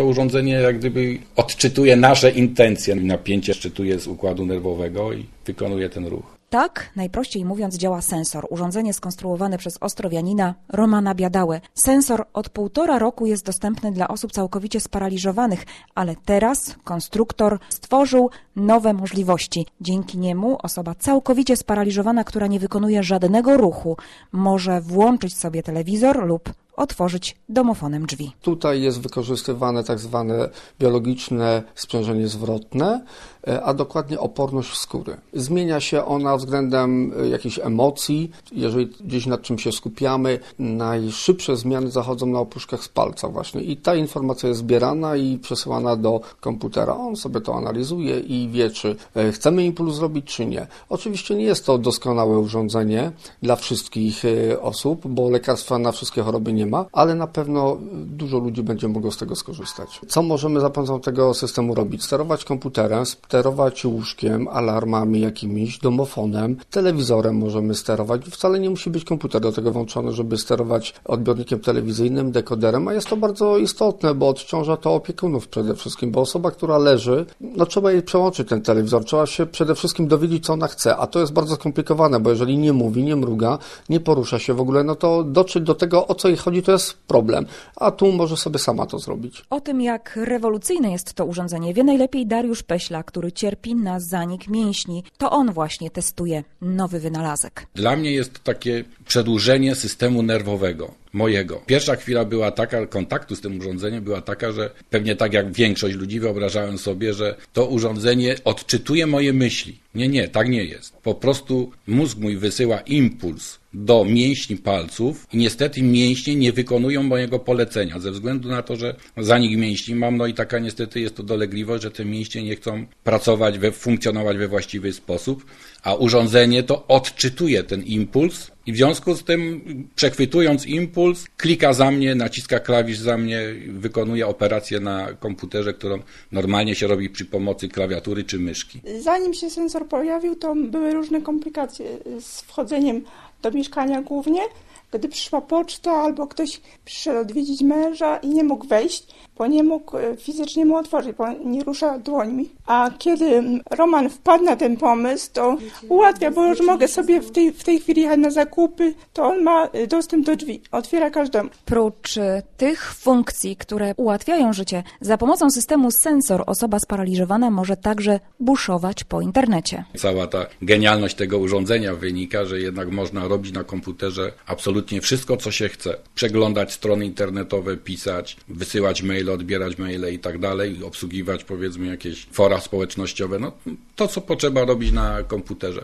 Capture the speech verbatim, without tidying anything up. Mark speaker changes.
Speaker 1: to urządzenie jak gdyby odczytuje nasze intencje. Napięcie szczytuje z układu nerwowego i wykonuje ten ruch.
Speaker 2: Tak, najprościej mówiąc, działa sensor. Urządzenie skonstruowane przez ostrowianina Romana Biadały. Sensor od półtora roku jest dostępny dla osób całkowicie sparaliżowanych, ale teraz konstruktor stworzył nowe możliwości. Dzięki niemu osoba całkowicie sparaliżowana, która nie wykonuje żadnego ruchu, może włączyć sobie telewizor lub otworzyć domofonem drzwi.
Speaker 3: Tutaj jest wykorzystywane tak zwane biologiczne sprzężenie zwrotne, a dokładnie oporność skóry. Zmienia się ona względem jakichś emocji. Jeżeli gdzieś nad czym się skupiamy, najszybsze zmiany zachodzą na opuszkach z palca właśnie. I ta informacja jest zbierana i przesyłana do komputera. On sobie to analizuje i wie, czy chcemy impuls zrobić, czy nie. Oczywiście nie jest to doskonałe urządzenie dla wszystkich osób, bo lekarstwa na wszystkie choroby nie ma, ale na pewno dużo ludzi będzie mogło z tego skorzystać. Co możemy za pomocą tego systemu robić? Sterować komputerem, sterować łóżkiem, alarmami jakimiś, domofonem, telewizorem możemy sterować. Wcale nie musi być komputer do tego włączony, żeby sterować odbiornikiem telewizyjnym, dekoderem, a jest to bardzo istotne, bo odciąża to opiekunów przede wszystkim, bo osoba, która leży, no trzeba jej przełączyć ten telewizor, trzeba się przede wszystkim dowiedzieć, co ona chce, a to jest bardzo skomplikowane, bo jeżeli nie mówi, nie mruga, nie porusza się w ogóle, no to dotrzeć do tego, o co jej chodzi, to jest problem, a tu może sobie sama to zrobić.
Speaker 2: O tym, jak rewolucyjne jest to urządzenie, wie najlepiej Dariusz Peśla, który cierpi na zanik mięśni. To on właśnie testuje nowy wynalazek.
Speaker 1: Dla mnie jest to takie przedłużenie systemu nerwowego. Mojego. Pierwsza chwila była taka, kontaktu z tym urządzeniem była taka, że pewnie tak jak większość ludzi wyobrażałem sobie, że to urządzenie odczytuje moje myśli. Nie, nie, tak nie jest. Po prostu mózg mój wysyła impuls do mięśni palców i niestety mięśnie nie wykonują mojego polecenia ze względu na to, że zanik mięśni mam, no i taka niestety jest to dolegliwość, że te mięśnie nie chcą pracować, we, funkcjonować we właściwy sposób, a urządzenie to odczytuje ten impuls i w związku z tym, przechwytując impuls, klika za mnie, naciska klawisz za mnie, wykonuje operację na komputerze, którą normalnie się robi przy pomocy klawiatury czy myszki.
Speaker 4: Zanim się sensor pojawił, to były różne komplikacje z wchodzeniem do mieszkania głównie. Gdy przyszła poczta albo ktoś przyszedł odwiedzić męża i nie mógł wejść, bo nie mógł fizycznie mu otworzyć, bo nie rusza dłońmi. A kiedy Roman wpadł na ten pomysł, to ułatwia, bo już mogę sobie w tej, w tej chwili jechać na zakupy, to on ma dostęp do drzwi, otwiera każdemu.
Speaker 2: Prócz tych funkcji, które ułatwiają życie, za pomocą systemu sensor osoba sparaliżowana może także buszować po internecie.
Speaker 1: Cała ta genialność tego urządzenia wynika, że jednak można robić na komputerze absolutnie wszystko, co się chce. Przeglądać strony internetowe, pisać, wysyłać maile, odbierać maile i tak dalej, obsługiwać powiedzmy jakieś fora społecznościowe, no to co potrzeba robić na komputerze.